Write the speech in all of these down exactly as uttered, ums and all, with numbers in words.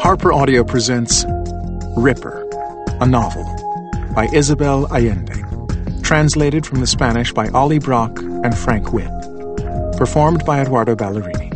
Harper Audio presents Ripper, a novel by Isabel Allende, translated from the Spanish by Ollie Brock and Frank Witt, performed by Eduardo Ballerini.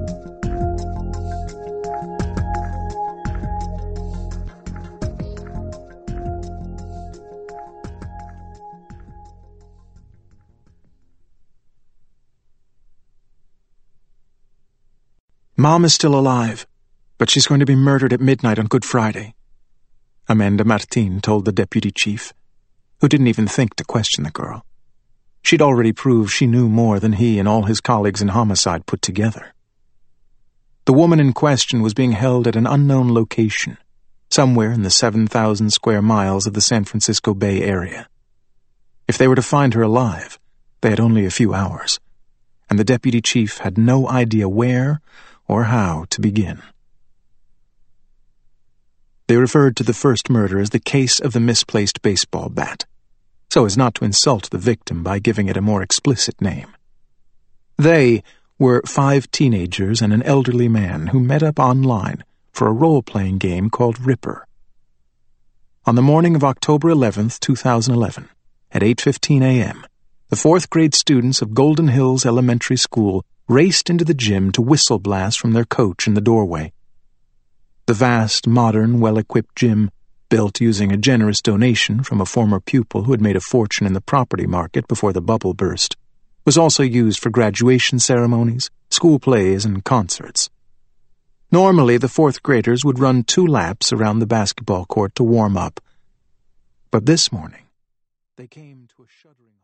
Mom is still alive, but she's going to be murdered at midnight on Good Friday, Amanda Martin told the deputy chief, who didn't even think to question the girl. She'd already proved she knew more than he and all his colleagues in homicide put together. The woman in question was being held at an unknown location, somewhere in the seven thousand square miles of the San Francisco Bay Area. If they were to find her alive, they had only a few hours, and the deputy chief had no idea where or how to begin. They referred to the first murder as the case of the misplaced baseball bat, so as not to insult the victim by giving it a more explicit name. They were five teenagers and an elderly man who met up online for a role-playing game called Ripper. On the morning of October eleventh, two thousand eleven, at eight fifteen a.m., the fourth-grade students of Golden Hills Elementary School raced into the gym to whistle blast from their coach in the doorway. The vast, modern, well-equipped gym, built using a generous donation from a former pupil who had made a fortune in the property market before the bubble burst, was also used for graduation ceremonies, school plays, and concerts. Normally, the fourth graders would run two laps around the basketball court to warm up, but this morning they came to a shuddering